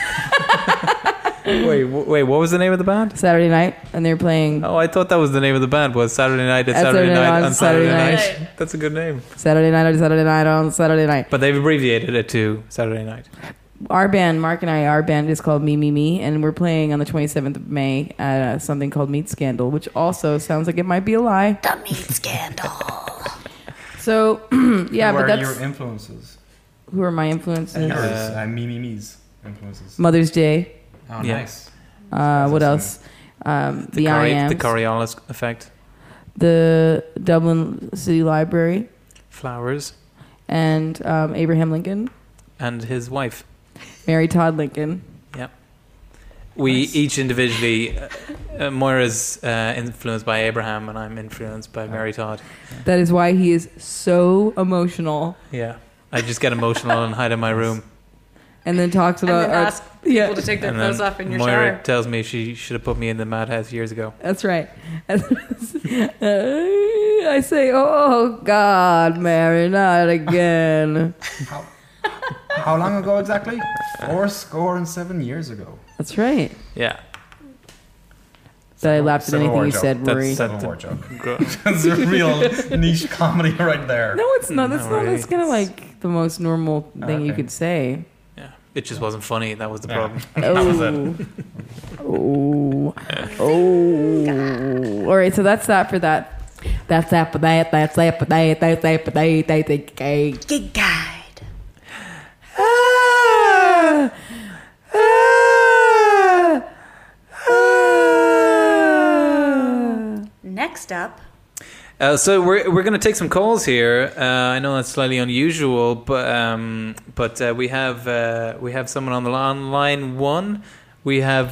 Wait, what was the name of the band? Saturday night, and they're playing Oh, I thought that was the name of the band. Was Saturday Night at At Saturday Saturday Night on on Saturday Saturday Night. That's a good name. Saturday night on Saturday night on Saturday night. But they've abbreviated it to Saturday Night. our band, Mark and I, our band is called Me Me Me, and we're playing on the 27th of May at something called Meat Scandal, which also sounds like it might be a lie. The meat scandal. So, yeah, Who but are that's your influences? who are my influences. Yours, Me's influences. Mother's Day. Oh, Yeah. nice. What else? The I Ams, The Coriolis effect. the Dublin City Library, Flowers. and Abraham Lincoln, And his wife. Mary Todd Lincoln. Yeah. We each individually, Moira's influenced by Abraham and I'm influenced by Mary Todd. That is why he is so emotional, Yeah. I just get emotional and hide in my room. and then talks And about then ask people yeah. to take their And clothes then off in your Moira shower. tells me she should have put me in the madhouse years ago. That's right. I say, "Oh God, Mary, not again." How long ago exactly? 4 years ago. That's right. Yeah. That I laughed at Civil anything War you joke. said, Rory. That's- Civil War joke. Gro- That's a real niche comedy right there. No, it's not. That's No, not. really. That's kind of like the most normal thing you Okay. could say. yeah. It just wasn't funny. That was the Yeah. problem. That was it. Oh. Oh. All right. So that's that for that. That's that for that. That's that for that. That's that for that. That's that. Gig guide. Ah. Ah. Ah. Next up, So we're going to take some calls here. I know that's slightly unusual, but we have someone on the line one. We have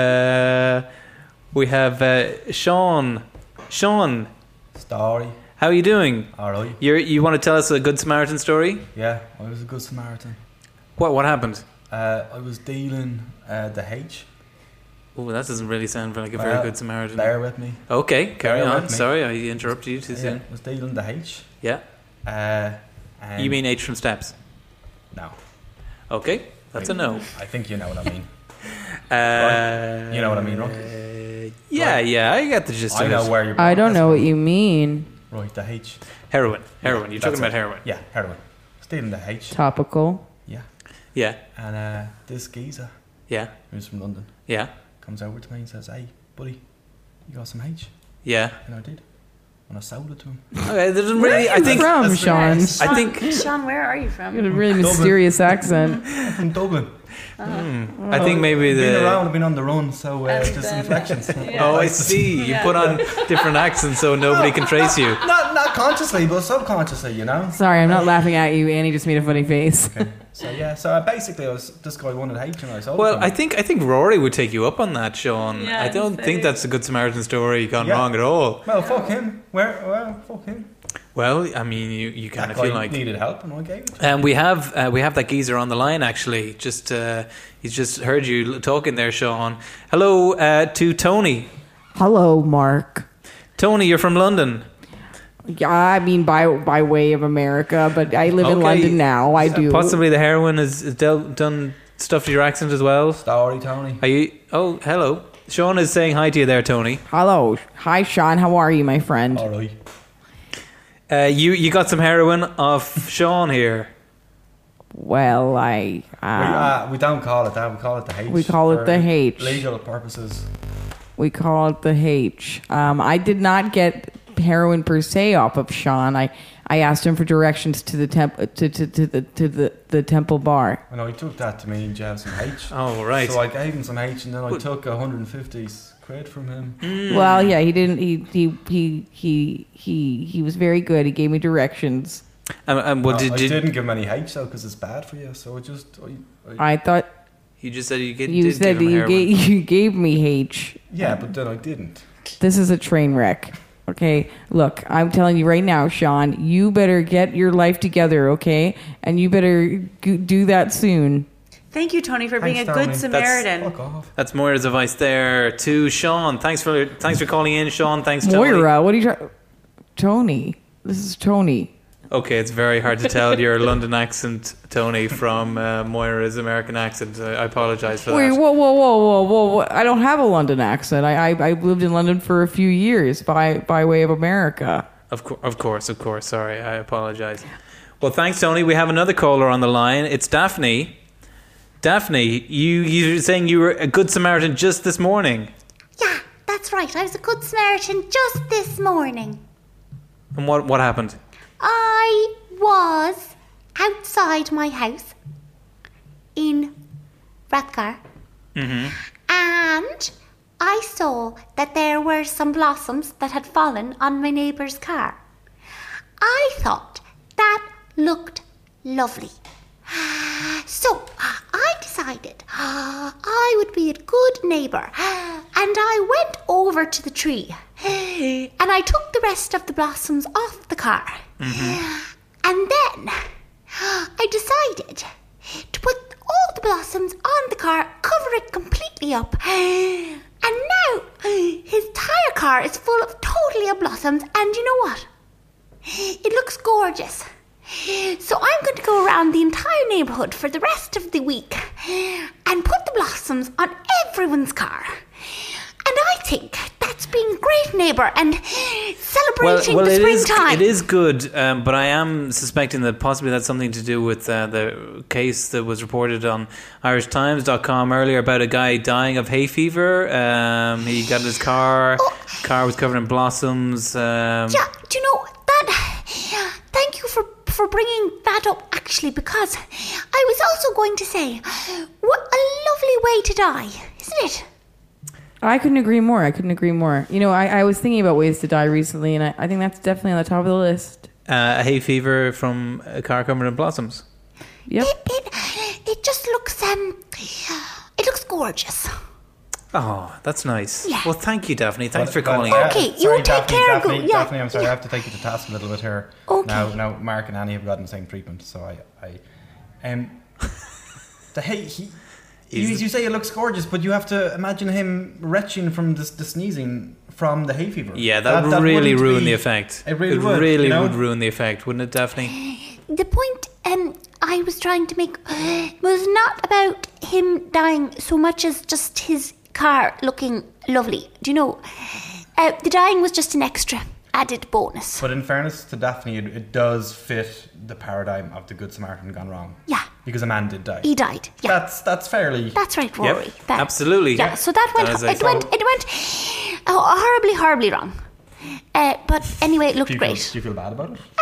Sean. Sean, Story. how are you doing? Alright. You want to tell us a Good Samaritan story? Yeah, I was a good Samaritan. What happened? I was dealing the H. Oh, that doesn't really sound like a very Well, good Samaritan. Bear with me. Okay, carry Bear on. with me. Sorry, I interrupted you too Yeah, soon. I was dealing the H. Yeah. And You mean H from Steps? no? Okay, that's a no. I think you know what I mean. You know what I mean, right? Yeah, I get the gist I of know it. where you're. I don't know what you mean. Right, the H. Heroin. You're That's talking about it. heroin. Yeah, heroin. Stealing the H. Topical. Yeah. Yeah, And this geezer, yeah, who's from London, yeah, comes over to me and says, "Hey, buddy, you got some H?" yeah. And I did. And I sold it to him. Okay, there's Where really. are I you think. from, that's Sean? I think. Sean, where are you You got a from? really mysterious accent. I'm from Dublin. I think maybe I've been the. around, I've been on the run, so And just then- inflections. Oh, I see. You Yeah. put on different accents so nobody can trace you. Not consciously, but subconsciously, you know. Sorry, I'm not laughing at you. Annie just made a funny face. So yeah, so basically, this guy wanted H, and I sold it Well, to him. I think Rory would take you up on that, Sean. Yeah, I don't so- think that's a Good Samaritan story gone Yeah. wrong at all. Well, fuck him. Fuck him. Well, I mean, you kind That of guy feel like. needed help, and I gave it to him. And we have that geezer on the line actually. Just he's just heard you talking there, Sean. Hello to Tony. Hello, Mark. Tony, you're from London. Yeah, I mean by way of America, but I live in Okay. London now. I do. Possibly the heroin has done stuff to your accent as well. Story, Tony. Are you? Oh, hello. Sean is saying hi to you there, Tony. Hello, hi, Sean. How are you, my friend? All right. You got some heroin off Sean here. Well, We don't call it that. We call it the H. We call it for the H. Legal purposes. we call it the H. I did not get heroin per se off of Sean. I asked him for directions to the the Temple Bar. And I took that to mean you have some H. Oh, right. So I gave him some H, and then I took 150 quid from him. Well, yeah, he didn't. He was very good. He gave me directions. And what I did you? didn't give him any H though, because it's bad for you. So I I thought You just said you did you give said him that heroin. you gave me H. yeah, but then I didn't. This is a train wreck. Okay, look, I'm telling you right now, Sean, you better get your life together, okay? And you better do that soon. Thank you, Tony, for being Thanks, a good Tony. Samaritan. Fuck off. That's Moira's advice there to Sean. Thanks for calling in, Sean. Thanks, Tony. Moira, what are you trying? Tony, this is Tony. Okay, it's very hard to tell your London accent, Tony, from Moira's American accent. I apologise for Wait, that. whoa! I don't have a London accent. I lived in London for a few years by way of America. Of course. Sorry, I apologise. Well, thanks, Tony. We have another caller on the line. It's Daphne. Daphne, you're saying you were a good Samaritan just this morning. Yeah, that's right. I was a good Samaritan just this morning. And what happened? I was outside my house in Rathgar. And I saw that there were some blossoms that had fallen on my neighbour's car. I thought that looked lovely. So I decided I would be a good neighbour, and I went over to the tree and I took the rest of the blossoms off the car. And then I decided to put all the blossoms on the car, cover it completely up, and now his entire car is full of totally of blossoms, and you know what? It looks gorgeous. So I'm going to go around the entire neighbourhood for the rest of the week and put the blossoms on everyone's car. And I think that's being a great neighbour and celebrating the springtime. It is good, but I am suspecting that possibly that's something to do with the case that was reported on irishtimes.com earlier about a guy dying of hay fever. He got in his car, car was covered in blossoms. Yeah, do you know that? Thank you for bringing that up, actually, because I was also going to say, what a lovely way to die, isn't it? I couldn't agree more. You know, I was thinking about ways to die recently, and I think that's definitely on the top of the list. A hay fever from a car covered in blossoms. Yep. It just looks it looks gorgeous. Oh, that's nice. Yeah. Well, thank you, Daphne. Thanks for But, calling. Okay, you sorry, take care of Daphne, it, yeah. Daphne, I'm sorry, I have to take you to task a little bit here. Okay. Now, Mark and Annie have gotten the same treatment, so you say it looks gorgeous, but you have to imagine him retching from the sneezing from the hay fever. Yeah, that would really wouldn't ruin be- the effect. It really would, would ruin the effect, wouldn't it, Daphne? The point I was trying to make was not about him dying so much as just his car looking lovely. Do you know? The dying was just an extra added bonus. But in fairness to Daphne, it does fit the paradigm of the Good Samaritan gone wrong. Yeah. Because a man did die. He died. Yeah. That's fairly... That's right, Rory. Yep, That- absolutely. Yeah, so that went. That is It went horribly, horribly wrong. But anyway, it looked Do you great. feel bad about it?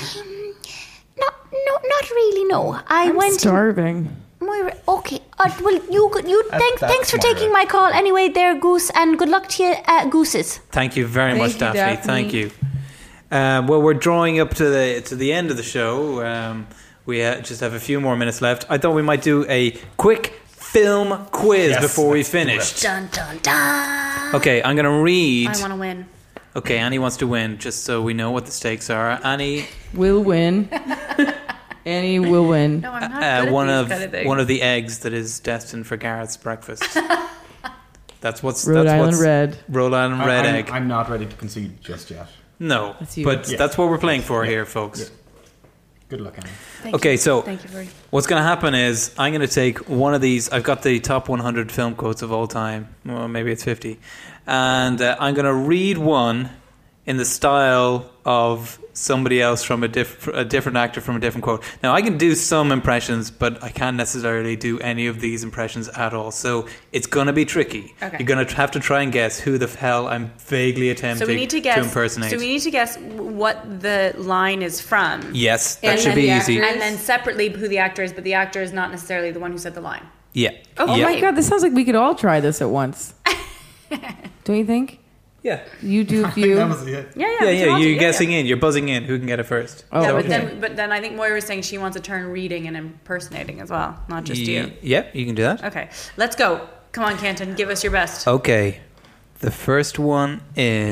Not really. No, I I'm went. starving. Moira, okay. Well, thanks That's for taking Moira. my call anyway, there, Goose, and good luck to you, Gooses. Thank you very Thank much, you, Daphne. Daphne. Thank you. Well, we're drawing up to the end of the show. We just have a few more minutes left. I thought we might do a quick film quiz Yes, before we let's do it. finish. Dun dun dun. Okay, I'm going to read. I want to win. Okay, Annie wants to win, just so we know what the stakes are. Annie, Will win. Annie will win. No, I'm not good at one these of kind of things. one of the eggs that is destined for Gareth's breakfast. That's what's Rhode that's Island what's, Red. Rhode Island red egg. I'm not ready to concede just yet. No, That's you. but Yeah. that's what we're playing for here, folks. Yeah. Good luck, Annie. Thank Okay, you. so Thank you, Rory. what's going to happen is I'm going to take one of these. I've got the top 100 film quotes of all time. Well, maybe it's 50. And I'm going to read one in the style of somebody else from a different actor from a different quote. Now, I can do some impressions, but I can't necessarily do any of these impressions at all. So it's going to be tricky. Okay. You're going to have to try and guess who the hell I'm vaguely attempting So we need to guess. impersonate. So we need to guess what the line is from. Yes, that And should then be the easy. actor- And then separately who the actor is, but the actor is not necessarily the one who said the line. Yeah. Oh, yeah. My God, this sounds like we could all try this at once. Don't you think? Yeah. You do a few. Yeah, Yeah, you're guessing in. You're buzzing in. Who can get it first? Oh, Yeah, okay. but then I think Moira was saying she wants a turn reading and impersonating as well, not just you. Yeah, you can do that. Okay, let's go. Come on, Canton, give us your best. Okay. The first one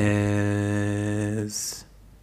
is...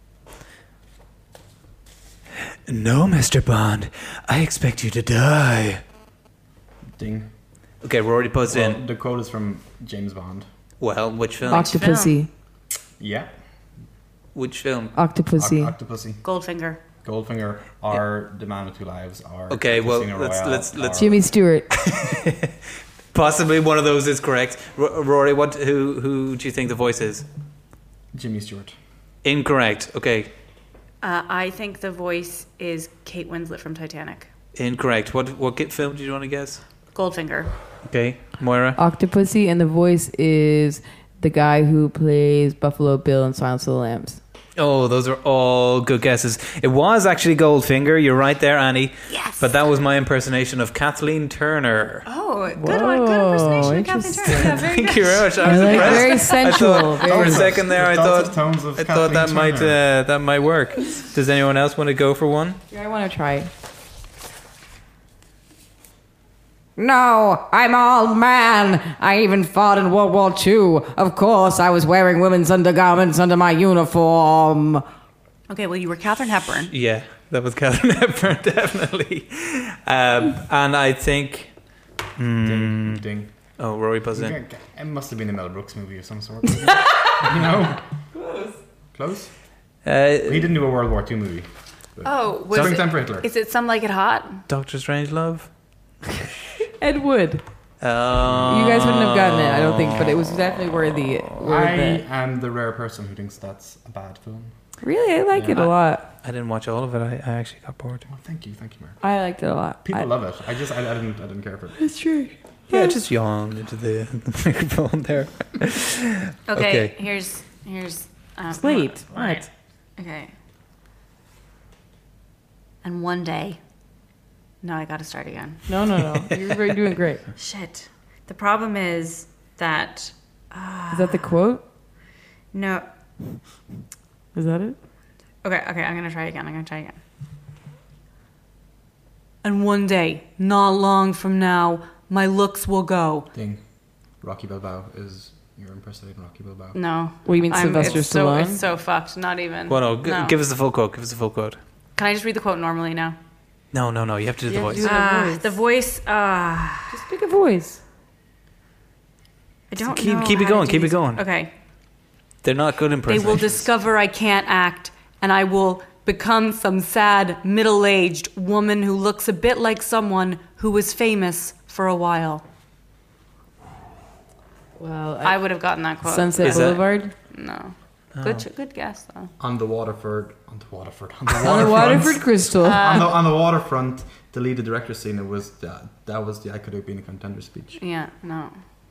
No, Mr. Bond. I expect you to die. Ding. Okay, we're already buzzed Well, in. the quote is from James Bond. Well, which film? Octopussy. Yeah. Which film? Octopussy. Octopussy. Goldfinger. Goldfinger, or The Man with Two Lives, or Okay, well, Casino let's- Royale, or- Jimmy Stewart. Possibly one of those is correct. Rory, who do you think the voice is? Jimmy Stewart. Incorrect. Okay, I think the voice is Kate Winslet from Titanic. incorrect. What film do you want to guess? Goldfinger. Okay, Moira. Octopussy, and the voice is the guy who plays Buffalo Bill in Silence of the Lambs. Oh, those are all good guesses. It was actually Goldfinger. You're right there, Annie. Yes. But that was my impersonation of Kathleen Turner. Oh, good one. Good impersonation of Kathleen Turner. Yeah, very Thank good. you very much. I I was like impressed. very sensual. I thought, for very a second there, I Dulcet thought tones of I thought that Kathleen Turner. that might work. Does anyone else want to go for one? Yeah, I want to try. No, I'm all man. I even fought in World War II. Of course, I was wearing women's undergarments under my uniform. Okay, well, you were Katharine Hepburn. Yeah, that was Katharine Hepburn, definitely. And I think. Ding, ding. Oh, Rory buzzed in. It must have been a Mel Brooks movie of some sort. No. Close. He didn't do a World War II movie. Oh, was Springtime for Hitler. Is it Some Like It Hot? Doctor Strangelove. Ed Wood. You guys wouldn't have gotten it, I don't think, but it was definitely worthy. I am the rare person who thinks that's a bad film. Really, I like it a lot. I didn't watch all of it. I actually got bored. Oh, thank you, Mark. I liked it a lot. People love it. I didn't care for it. It's true. Yeah, just yawn into the microphone there. Okay, here's Slate. What? Okay. And one day. No, I got to start again. No. You're doing great. Shit. The problem is that. Is that the quote? No. Is that it? Okay, I'm going to try again. And one day, not long from now, my looks will go. Ding. Rocky Balboa is you're impersonating Rocky Balboa. No. What do you mean, Sylvester Stallone? It's so fucked. Not even. Well, no, No. give us the full quote. Can I just read the quote normally now? No. You have to do the voice. The voice. Just pick a voice. I don't Keep- know. keep it how to going, do keep it these. going. Okay. They're not good They impersonations. will discover I can't act, and I will become some sad, middle-aged woman who looks a bit like someone who was famous for a while. Well, I would have gotten that quote. Sunset Is that- Boulevard. No. Oh. Good guess though. On the Waterford. On the Waterford Crystal. on the waterfront, the lead director scene. It was that was the I could have been a contender speech. Yeah, no.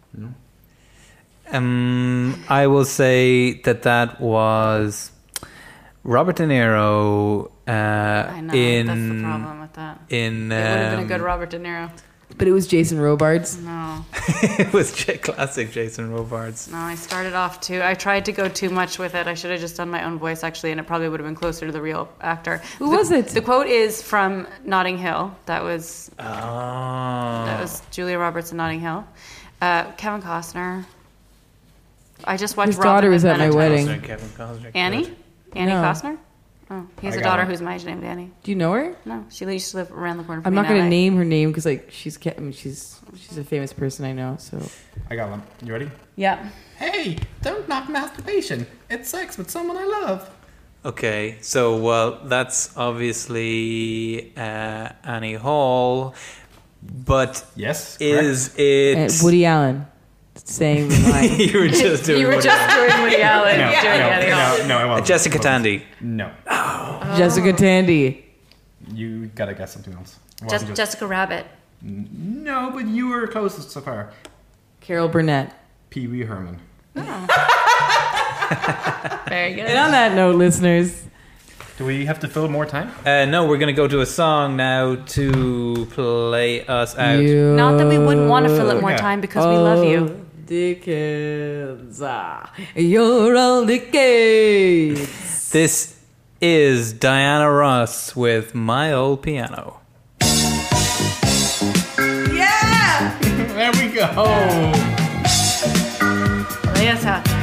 I will say that was Robert De Niro I know. in That's the problem with that. in It would have been a good Robert De Niro. But it was Jason Robards. No. it was classic Jason Robards. No, I started off I tried to go too much with it. I should have just done my own voice actually, and it probably would have been closer to the real actor. Who was it? The quote is from Notting Hill. That was Oh. Julia Roberts in Notting Hill. Kevin Costner. I just watched His daughter Robin was at my Hood. wedding. Kevin Costner. Annie? Annie No. Costner? Oh, he has I a got daughter it. who's my age named Annie. Do you know her? No, she used to live around the corner from I'm me not in going to LA. name her name because like she's a famous person I know. So I got one. You ready? Yeah. Hey, don't knock masturbation. It's sex with someone I love. Okay, so well, that's obviously Annie Hall, but Yes. is it Woody Allen saying the line. you were just doing You were Woody just doing Woody Allen. No, doing Annie Hall. no, it wasn't. Jessica It wasn't. Tandy. No, Jessica Tandy. you gotta guess something else. It wasn't just- Jessica Rabbit. No, but you were closest so far. Carol Burnett. Pee Wee Herman. Very good. And on that note, listeners, Do we have to fill more time? No, we're going to go to a song now to play us out. Not that we wouldn't want to fill it more Yeah. time because we love you. Dickens. You're all Dickens. This is Diana Ross with My Old Piano. There we go. Play us out.